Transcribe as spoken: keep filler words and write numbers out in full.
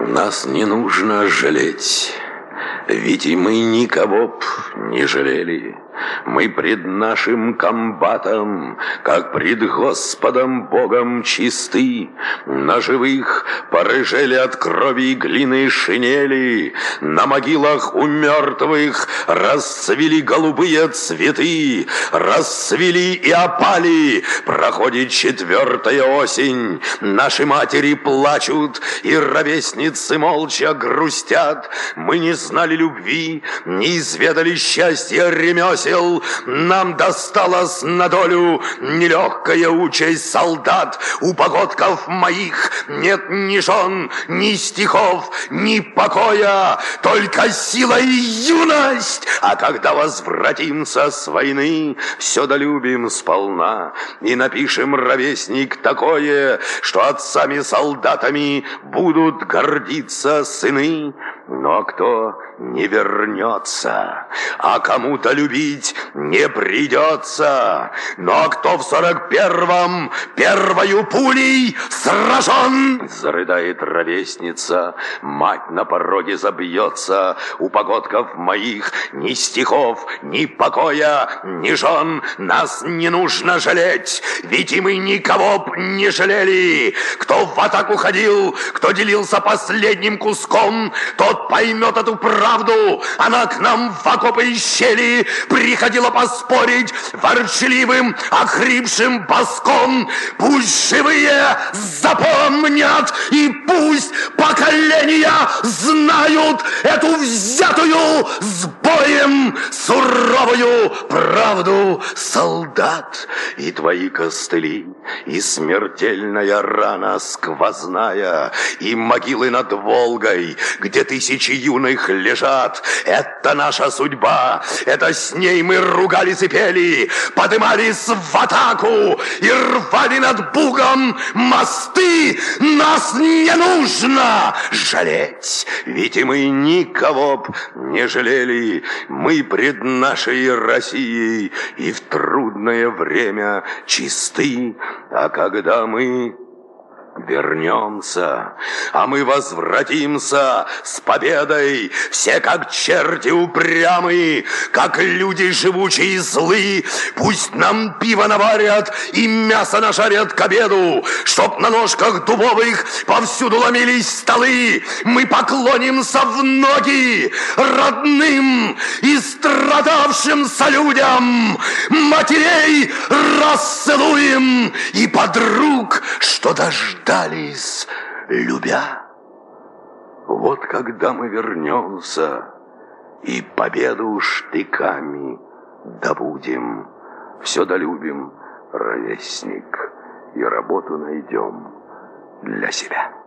Нас не нужно жалеть, ведь и мы никого б не жалели. Мы пред нашим комбатом, как пред Господом Богом чисты. На живых порыжели от крови и глины шинели, на могилах у мертвых расцвели голубые цветы, расцвели и опали. Проходит четвертая осень, наши матери плачут, и ровесницы молча грустят. Мы не знали любви, не изведали счастья ремесел. Нам досталась на долю нелегкая участь солдат. У погодков моих нет ни жен, ни стихов, ни покоя, только сила и юность. А когда возвратимся с войны, все долюбим сполна и напишем, ровесник, такое, что отцами-солдатами будут гордиться сыны. Но кто не вернется, а кому-то любить не придется. Но кто в сорок первом первою пулей сражен, зарыдает ровесница, мать на пороге забьется. У погодков моих ни стихов, ни покоя, ни жен. Нас не нужно жалеть, ведь и мы никого б не жалели. Кто в атаку ходил, кто делился последним куском, тот поймет эту правду. Она к нам в окопы и щели приходила поспорить ворчливым, охрипшим боском. Пусть живые запомнят, и пусть поколения знают эту взятую с боем суровую правду. Солдат, и твои костыли, и смертельная рана сквозная, и могилы над Волгой, где тысячи юных лежат. Это наша судьба, это с ней мы ругались и пели, подымались в атаку и рвали над Бугом мосты. Нас не нужно жалеть, ведь и мы никого б не жалели. Мы пред нашей Россией и в трудное время чисты. А когда мы вернемся, а мы возвратимся с победой, все как черти упрямые, как люди живучие и злы. Пусть нам пиво наварят и мясо нажарят к обеду, чтоб на ножках дубовых повсюду ломились столы. Мы поклонимся в ноги родным и страдавшимся людям, матерей расцелуем и подруг, что дождались, любя. Вот когда мы вернемся и победу штыками добудем, все долюбим, ровесник, и работу найдем для себя.